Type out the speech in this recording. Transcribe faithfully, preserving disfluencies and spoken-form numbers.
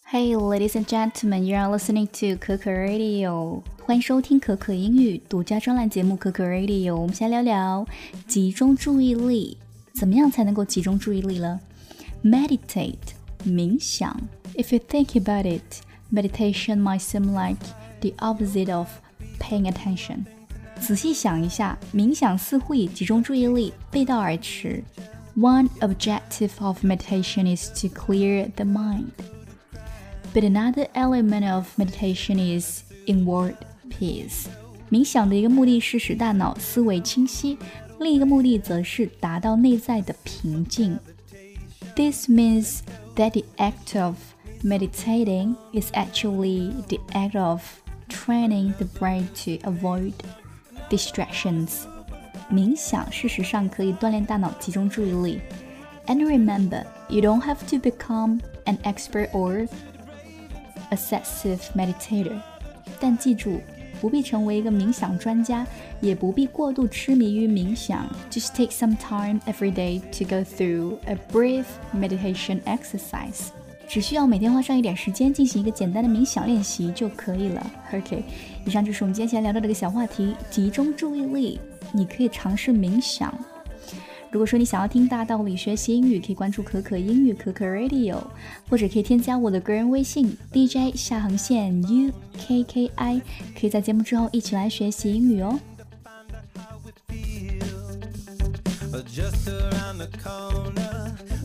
Hey, ladies and gentlemen, you are listening to 可可 Radio， 欢迎收听可可英语独家专栏节目可可 Radio。我们先聊聊集中注意力，怎么样才能够集中注意力呢？ Meditate， 冥想。If you think about it, meditation might seem like the opposite of paying attention。仔细想一下，冥想似乎以集中注意力背道而驰。One objective of meditation is to clear the mind.But another element of meditation is inward peace. 冥想的一个目的是使大脑思维清晰，另一个目的则是达到内在的平静。This means that the act of meditating is actually the act of training the brain to avoid distractions. 冥想事实上可以锻炼大脑集中注意力。And remember, you don't have to become an expert or obsessive meditator， 但记住，不必成为一个冥想专家，也不必过度痴迷于冥想。Just take some time every day to go through a brief meditation exercise。只需要每天花上一点时间进行一个简单的冥想练习就可以了。OK， 以上就是我们今天先聊到这个小话题，集中注意力。你可以尝试冥想。如果说你想要听大道理学习英语，可以关注可可英语可可 Radio， 或者可以添加我的个人微信 D J 下横线 U K K I， 可以在节目之后一起来学习英语哦。Just around the corner